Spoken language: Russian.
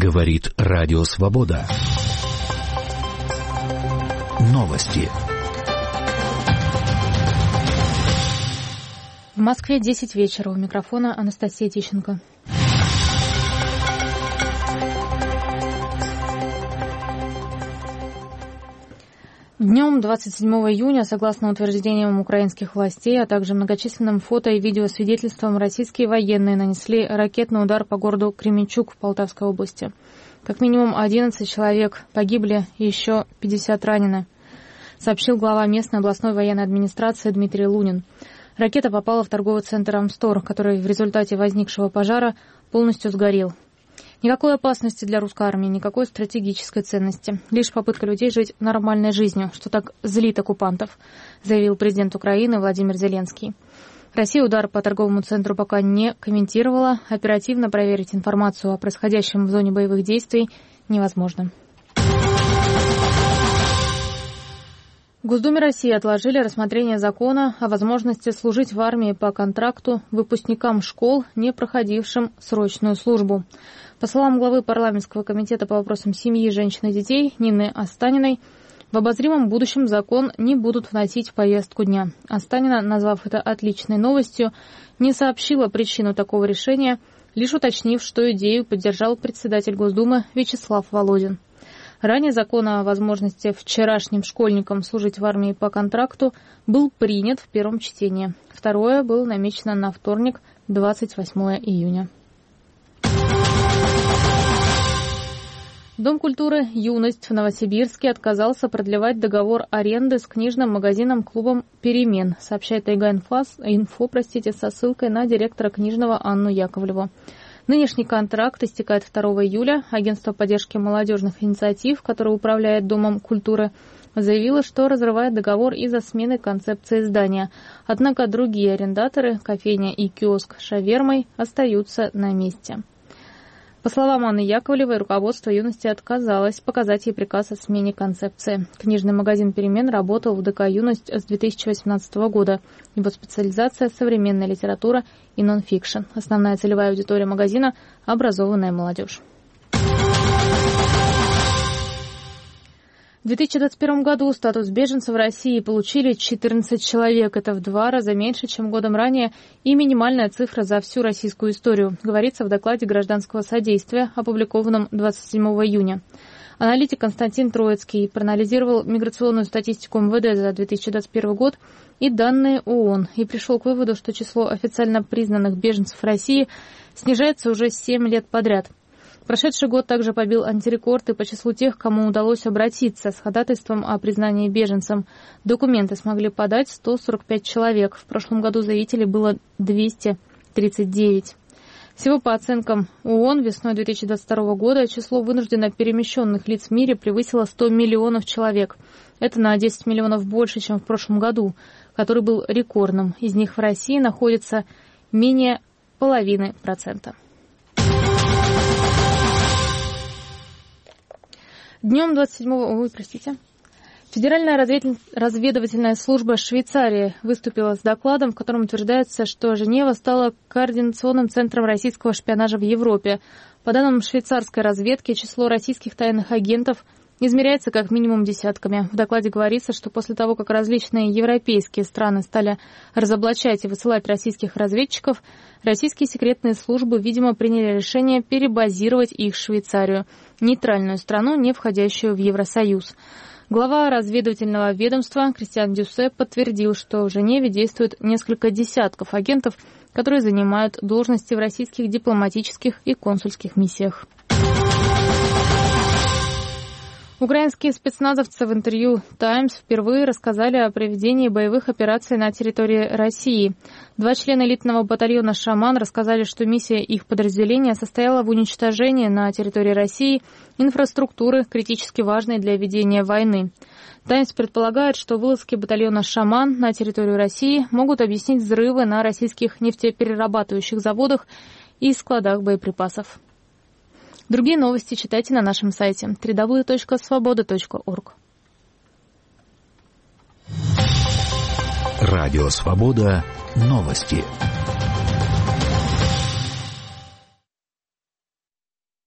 Говорит Радио Свобода. Новости. В Москве 10 вечера. У микрофона Анастасия Тищенко. Днем 27 июня, согласно утверждениям украинских властей, а также многочисленным фото- и видеосвидетельствам, российские военные нанесли ракетный удар по городу Кременчуг в Полтавской области. Как минимум 11 человек погибли и еще 50 ранены, сообщил глава местной областной военной администрации Дмитрий Лунин. Ракета попала в торговый центр «Амстор», который в результате возникшего пожара полностью сгорел. Никакой опасности для русской армии, никакой стратегической ценности. Лишь попытка людей жить нормальной жизнью, что так злит оккупантов, заявил президент Украины Владимир Зеленский. Россия удар по торговому центру пока не комментировала. Оперативно проверить информацию о происходящем в зоне боевых действий невозможно. В Госдуме России отложили рассмотрение закона о возможности служить в армии по контракту выпускникам школ, не проходившим срочную службу. По словам главы парламентского комитета по вопросам семьи, женщин и детей Нины Останиной, в обозримом будущем закон не будут вносить в повестку дня. Останина, назвав это отличной новостью, не сообщила причину такого решения, лишь уточнив, что идею поддержал председатель Госдумы Вячеслав Володин. Ранее закон о возможности вчерашним школьникам служить в армии по контракту был принят в первом чтении. Второе было намечено на вторник, 28 июня. Дом культуры «Юность» в Новосибирске отказался продлевать договор аренды с книжным магазином-клубом «Перемен», сообщает Тайга-Инфо со ссылкой на директора книжного Анну Яковлеву. Нынешний контракт истекает 2 июля. Агентство поддержки молодежных инициатив, которое управляет Домом культуры, заявило, что разрывает договор из-за смены концепции здания. Однако другие арендаторы, кофейня и киоск с шавермой, остаются на месте. По словам Анны Яковлевой, руководство «Юности» отказалось показать ей приказ о смене концепции. Книжный магазин «Перемен» работал в ДК «Юность» с 2018 года. Его специализация – современная литература и нон-фикшн. Основная целевая аудитория магазина – образованная молодежь. В 2021 году статус беженца в России получили 14 человек. Это в 2 раза меньше, чем годом ранее, и минимальная цифра за всю российскую историю, говорится в докладе гражданского содействия, опубликованном 27 июня. Аналитик Константин Троицкий проанализировал миграционную статистику МВД за 2021 год и данные ООН и пришел к выводу, что число официально признанных беженцев в России снижается уже 7 лет подряд. Прошедший год также побил антирекорды по числу тех, кому удалось обратиться с ходатайством о признании беженцем. Документы смогли подать 145 человек. В прошлом году заявителей было 239. Всего по оценкам ООН весной 2022 года число вынужденно перемещенных лиц в мире превысило 100 миллионов человек. Это на 10 миллионов больше, чем в прошлом году, который был рекордным. Из них в России находится менее 0,5%. Днем 27-го, Федеральная разведывательная служба Швейцарии выступила с докладом, в котором утверждается, что Женева стала координационным центром российского шпионажа в Европе. По данным швейцарской разведки, число российских тайных агентов измеряется как минимум десятками. В докладе говорится, что после того, как различные европейские страны стали разоблачать и высылать российских разведчиков, российские секретные службы, видимо, приняли решение перебазировать их в Швейцарию, нейтральную страну, не входящую в Евросоюз. Глава разведывательного ведомства Кристиан Дюссе подтвердил, что в Женеве действует несколько десятков агентов, которые занимают должности в российских дипломатических и консульских миссиях. Украинские спецназовцы в интервью «Таймс» впервые рассказали о проведении боевых операций на территории России. 2 члена элитного батальона «Шаман» рассказали, что миссия их подразделения состояла в уничтожении на территории России инфраструктуры, критически важной для ведения войны. «Таймс» предполагает, что вылазки батальона «Шаман» на территорию России могут объяснить взрывы на российских нефтеперерабатывающих заводах и складах боеприпасов. Другие новости читайте на нашем сайте www.svoboda.org. Радио Свобода. Новости.